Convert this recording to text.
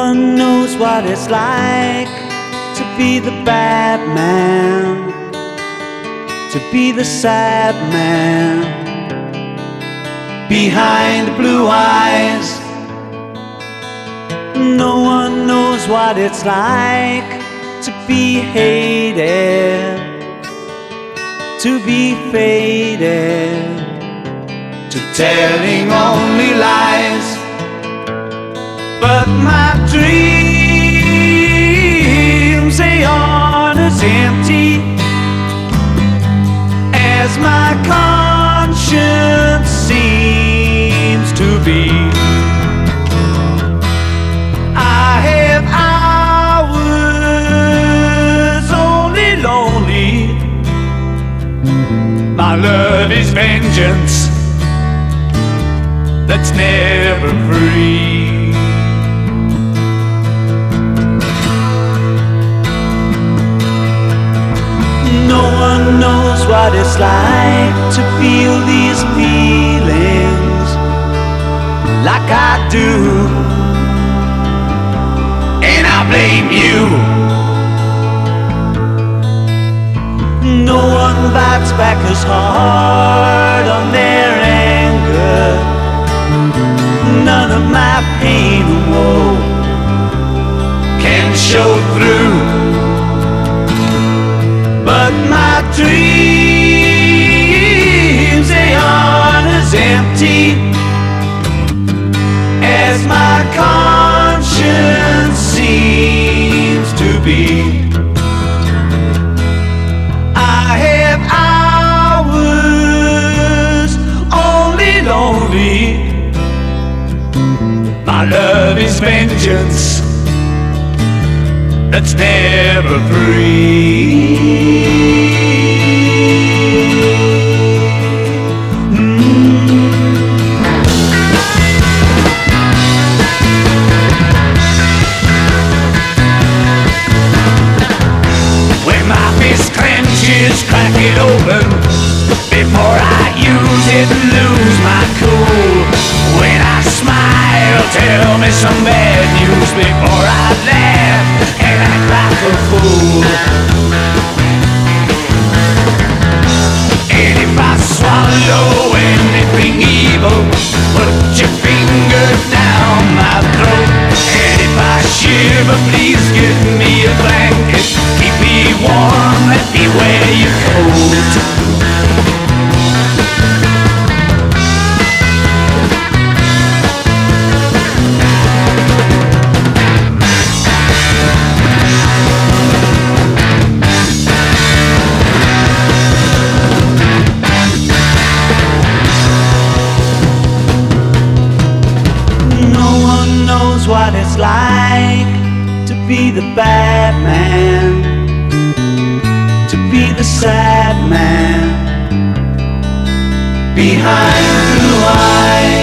one knows what it's like to be the bad man, to be the sad man behind the blue eyes. No one knows what it's like to be hated, to be faded, to telling only lies. But my dreams, they aren't as empty as my conscience seems to be. I have hours only lonely. My love is vengeance that's never free. No one knows what it's like to feel these feelings like I do, and I blame you. No one bites back as hard on their anger. None of my pain or woe can show through. But my dreams, they aren't as empty as my conscience seems to be. I have hours only lonely. My love is vengeance that's never free. When my fist clenches, crack it open before I use it and lose my cool. When I smile, tell me some bad news before I laugh and act like a fool. And if I swallow anything evil, put your finger down my throat. And if I shiver, please give me a blanket. Keep me warm, let me wear your coat. What it's like to be the bad man, to be the sad man behind blue eyes.